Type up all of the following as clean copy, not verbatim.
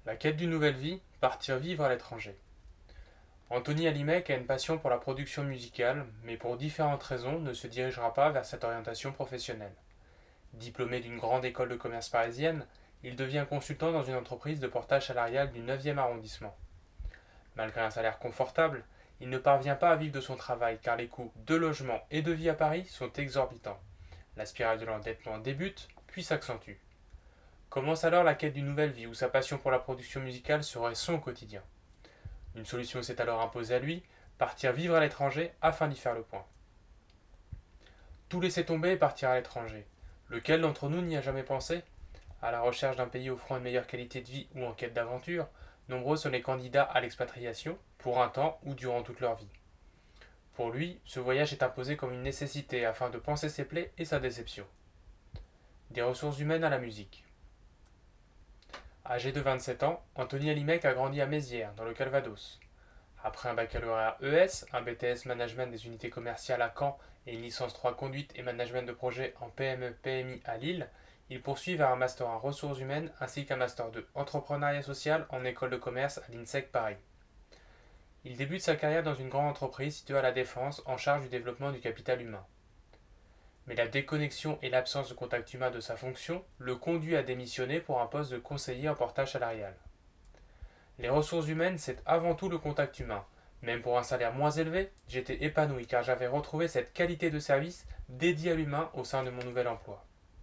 La quête d'une nouvelle vie, partir vivre à l'étranger. Anthony Alimec a une passion pour la production musicale, mais pour différentes raisons ne se dirigera pas vers cette orientation professionnelle. Diplômé d'une grande école de commerce parisienne, il devient consultant dans une entreprise de portage salarial du 9e arrondissement. Malgré un salaire confortable, il ne parvient pas à vivre de son travail car les coûts de logement et de vie à Paris sont exorbitants. La spirale de l'endettement débute, puis s'accentue. Commence alors la quête d'une nouvelle vie où sa passion pour la production musicale serait son quotidien. Une solution s'est alors imposée à lui, partir vivre à l'étranger afin d'y faire le point. Tout laisser tomber et partir à l'étranger. Lequel d'entre nous n'y a jamais pensé? À la recherche d'un pays offrant une meilleure qualité de vie ou en quête d'aventure, nombreux sont les candidats à l'expatriation, pour un temps ou durant toute leur vie. Pour lui, ce voyage est imposé comme une nécessité afin de panser ses plaies et sa déception. Des ressources humaines à la musique. Âgé de 27 ans, Anthony Alimec a grandi à Mézières, dans le Calvados. Après un baccalauréat ES, un BTS Management des unités commerciales à Caen et une licence 3 Conduite et Management de projet en PME-PMI à Lille, il poursuit vers un master en ressources humaines ainsi qu'un master 2 entrepreneuriat social en école de commerce à l'INSEC Paris. Il débute sa carrière dans une grande entreprise située à La Défense en charge du développement du capital humain. Mais la déconnexion et l'absence de contact humain de sa fonction le conduit à démissionner pour un poste de conseiller en portage salarial. Les ressources humaines, c'est avant tout le contact humain. Même pour un salaire moins élevé, j'étais épanoui car j'avais retrouvé cette qualité de service dédiée à l'humain au sein de mon nouvel emploi.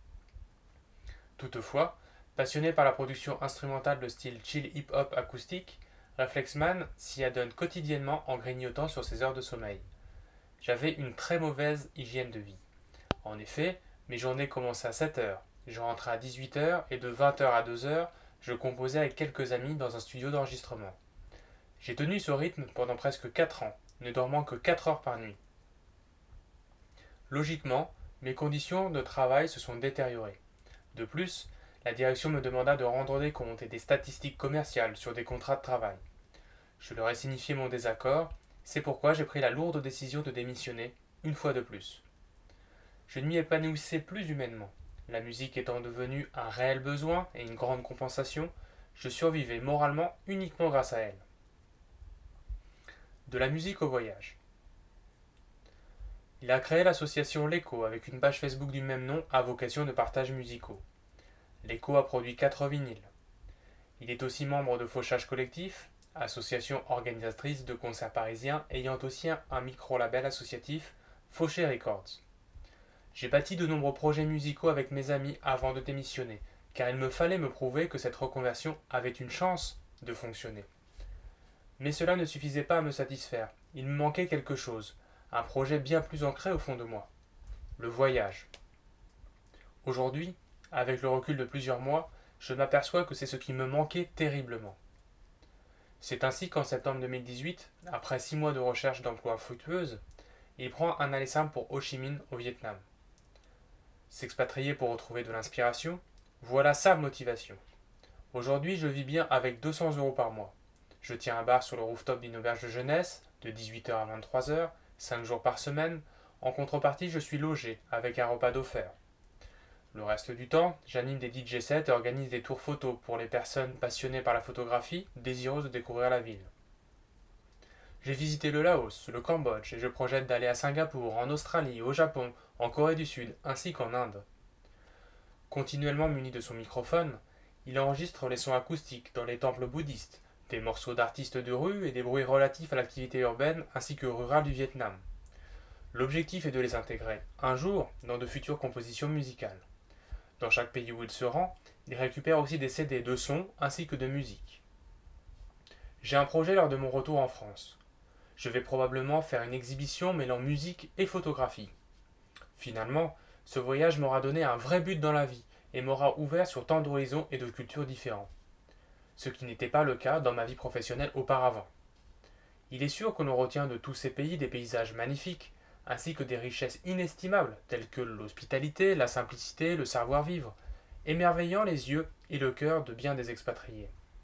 Toutefois, passionné par la production instrumentale de style chill hip-hop acoustique, Reflexman s'y adonne quotidiennement en grignotant sur ses heures de sommeil. J'avais une très mauvaise hygiène de vie. En effet, mes journées commençaient à 7 heures, je rentrais à 18 heures et de 20 heures à 2 heures, je composais avec quelques amis dans un studio d'enregistrement. J'ai tenu ce rythme pendant presque 4 ans, ne dormant que 4 heures par nuit. Logiquement, mes conditions de travail se sont détériorées. De plus, la direction me demanda de rendre des comptes et des statistiques commerciales sur des contrats de travail. Je leur ai signifié mon désaccord, c'est pourquoi j'ai pris la lourde décision de démissionner, une fois de plus. Je ne m'y épanouissais plus humainement. La musique étant devenue un réel besoin et une grande compensation, je survivais moralement uniquement grâce à elle. De la musique au voyage. Il a créé l'association L'Echo avec une page Facebook du même nom à vocation de partage musicaux. L'Echo a produit 4 vinyles. Il est aussi membre de Fauchage Collectif, association organisatrice de concerts parisiens ayant aussi un micro-label associatif, Fauché Records. J'ai bâti de nombreux projets musicaux avec mes amis avant de démissionner, car il me fallait me prouver que cette reconversion avait une chance de fonctionner. Mais cela ne suffisait pas à me satisfaire, il me manquait quelque chose, un projet bien plus ancré au fond de moi. Le voyage. Aujourd'hui, avec le recul de plusieurs mois, je m'aperçois que c'est ce qui me manquait terriblement. C'est ainsi qu'en septembre 2018, après 6 mois de recherche d'emploi fructueuse, il prend un aller simple pour Ho Chi Minh au Vietnam. S'expatrier pour retrouver de l'inspiration, voilà sa motivation. Aujourd'hui, je vis bien avec 200 euros par mois. Je tiens un bar sur le rooftop d'une auberge de jeunesse, de 18 heures à 23 heures, 5 jours par semaine. En contrepartie, je suis logé, avec un repas d'offert. Le reste du temps, j'anime des DJ sets et organise des tours photos pour les personnes passionnées par la photographie, désireuses de découvrir la ville. J'ai visité le Laos, le Cambodge et je projette d'aller à Singapour, en Australie, au Japon, en Corée du Sud, ainsi qu'en Inde. Continuellement muni de son microphone, il enregistre les sons acoustiques dans les temples bouddhistes, des morceaux d'artistes de rue et des bruits relatifs à l'activité urbaine ainsi que rurale du Vietnam. L'objectif est de les intégrer, un jour, dans de futures compositions musicales. Dans chaque pays où il se rend, il récupère aussi des CD de sons ainsi que de musique. J'ai un projet lors de mon retour en France. Je vais probablement faire une exhibition mêlant musique et photographie. Finalement, ce voyage m'aura donné un vrai but dans la vie et m'aura ouvert sur tant d'horizons et de cultures différents. Ce qui n'était pas le cas dans ma vie professionnelle auparavant. Il est sûr que l'on retient de tous ces pays des paysages magnifiques, ainsi que des richesses inestimables telles que l'hospitalité, la simplicité, le savoir-vivre, émerveillant les yeux et le cœur de bien des expatriés.